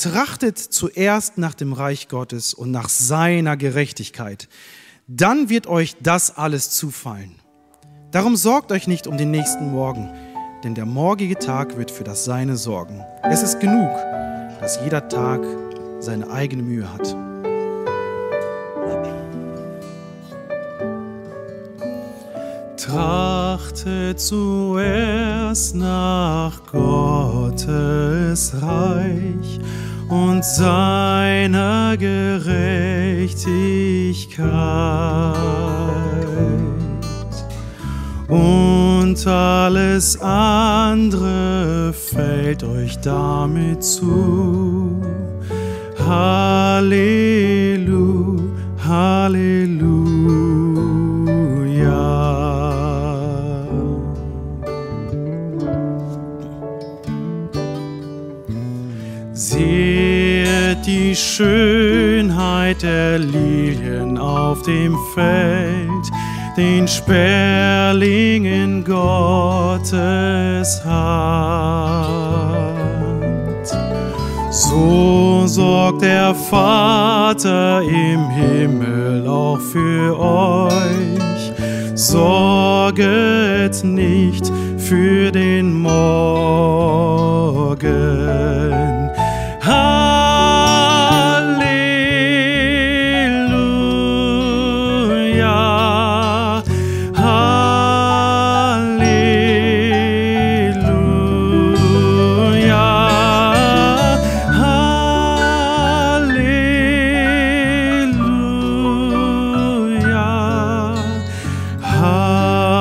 Trachtet zuerst nach dem Reich Gottes und nach seiner Gerechtigkeit. Dann wird euch das alles zufallen. Darum sorgt euch nicht um den nächsten Morgen, denn der morgige Tag wird für das Seine sorgen. Es ist genug, dass jeder Tag seine eigene Mühe hat. Trachtet zuerst nach Gottes Reich und seiner Gerechtigkeit, und alles andere fällt euch damit zu. Halleluja, Halleluja. Seht die Schönheit der Lilien auf dem Feld, den Sperling in Gottes Hand. So sorgt der Vater im Himmel auch für euch. Sorget nicht für den Morgen. Halleluja, Halleluja, Halleluja,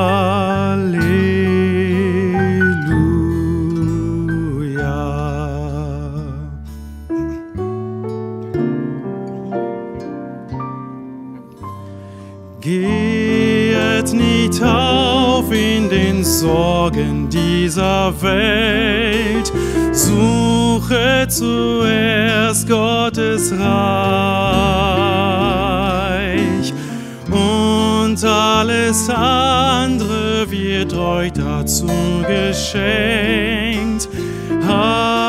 Geht nicht auf in den Sorgen dieser Welt, suche zuerst Gottes Reich, und alles andere wird euch dazu geschenkt.